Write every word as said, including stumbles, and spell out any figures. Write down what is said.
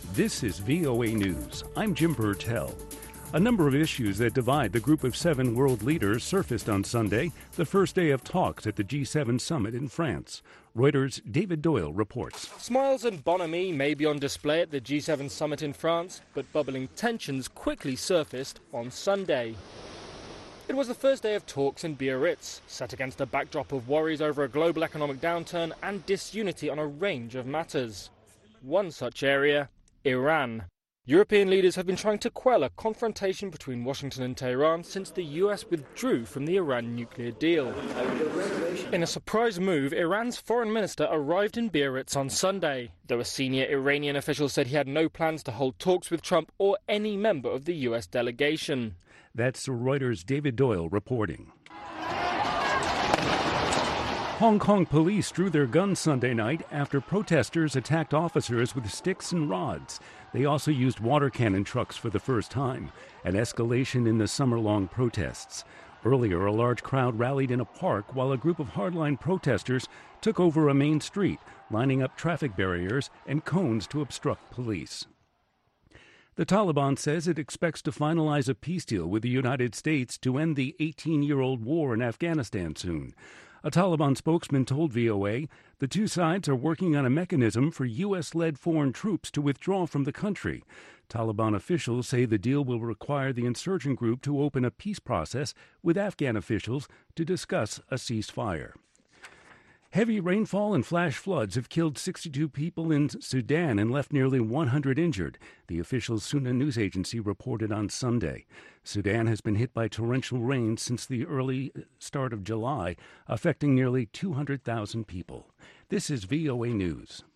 This is V O A News. I'm Jim Burtell. A number of issues that divide the group of seven world leaders surfaced on Sunday, the first day of talks at the G seven summit in France. Reuters' David Doyle reports. Smiles and bonhomie may be on display at the G seven summit in France, but bubbling tensions quickly surfaced on Sunday. It was the first day of talks in Biarritz, set against a backdrop of worries over a global economic downturn and disunity on a range of matters. One such area, Iran. European leaders have been trying to quell a confrontation between Washington and Tehran since the U S withdrew from the Iran nuclear deal. In a surprise move, Iran's foreign minister arrived in Biarritz on Sunday, though a senior Iranian official said he had no plans to hold talks with Trump or any member of the U S delegation. That's Reuters' David Doyle reporting. Hong Kong police drew their guns Sunday night after protesters attacked officers with sticks and rods. They also used water cannon trucks for the first time, an escalation in the summer-long protests. Earlier, a large crowd rallied in a park while a group of hardline protesters took over a main street, lining up traffic barriers and cones to obstruct police. The Taliban says it expects to finalize a peace deal with the United States to end the eighteen-year-old war in Afghanistan soon. A Taliban spokesman told V O A the two sides are working on a mechanism for U S-led foreign troops to withdraw from the country. Taliban officials say the deal will require the insurgent group to open a peace process with Afghan officials to discuss a ceasefire. Heavy rainfall and flash floods have killed sixty-two people in Sudan and left nearly one hundred injured, the official Suna news agency reported on Sunday. Sudan has been hit by torrential rain since the early start of July, affecting nearly two hundred thousand people. This is V O A News.